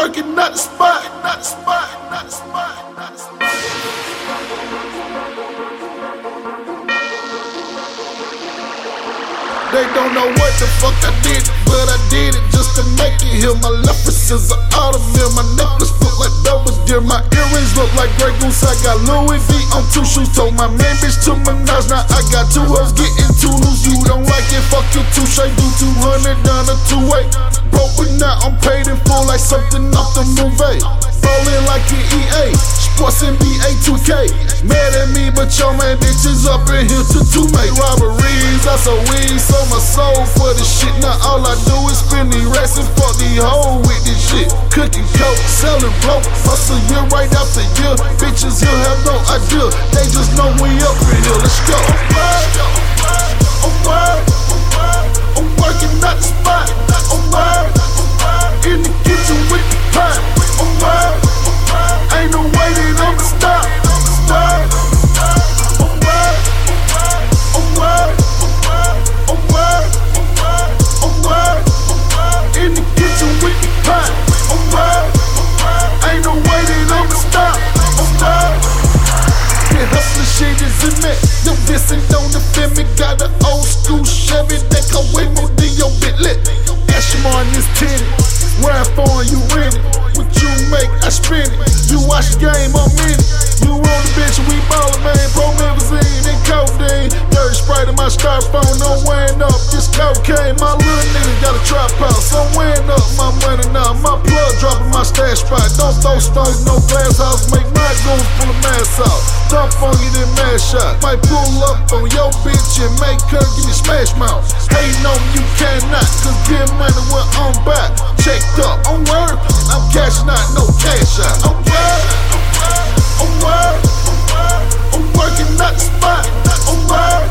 working at the spot, not the spot, not the spot, not the spot. They don't know what the fuck I did, but I did it just to make it here. My left wrist is an automobile, my necklace look like Belvedere, my earrings look like Grey Goose. I got Louis V on 2 shoes, told my main bitch to Minaj. Now I got 2 hoes getting 2 loose. You don't like it, fuck you too. Straight do 200 down a 2-way. Broke but now I'm paid in full like something off the movie. Ballin' like an EA, sports NBA 2K. Mad at me, but your man bitches up in here to make robberies. I so weed, sold my soul for this shit. Now all I do is spend these racks and fuck these hoes with this shit. Cooking coke, selling broke, hustle year right after year. Bitches here have no idea, they just know we up in here. Let's go. I'm working at the spot. In the kitchen with the pot. Ain't no way that I'ma stop. In the kitchen with the pot. Ain't no way that I'ma stop. The hustler shit is in me. Yo, this ain't don't offend me. Got an old school Chevy that can weigh more than your Bentley. Ashmore in this titty. Where I foreign, you rent it. What you make, I spend it. You watch the game, I'm in it. You roll the bitch, we ballin', man. Pro magazine and codeine. Dirty Sprite in my styrofoam, no wearing up. This cocaine, my little nigga got a trap house. I'm wearing up my money now. My plug dropping my stash spot. Don't throw stones, no glass house. Make my goons pull a mass out. Dump on you, then mass shot. Might pull up on your bitch and make her give me smash mouth. Hating on me, you cannot, cause give money when I'm back. Checked up, I'm worth, I'm cashing out, no cash out. I'm worth, I'm working at the spot. I'm worth.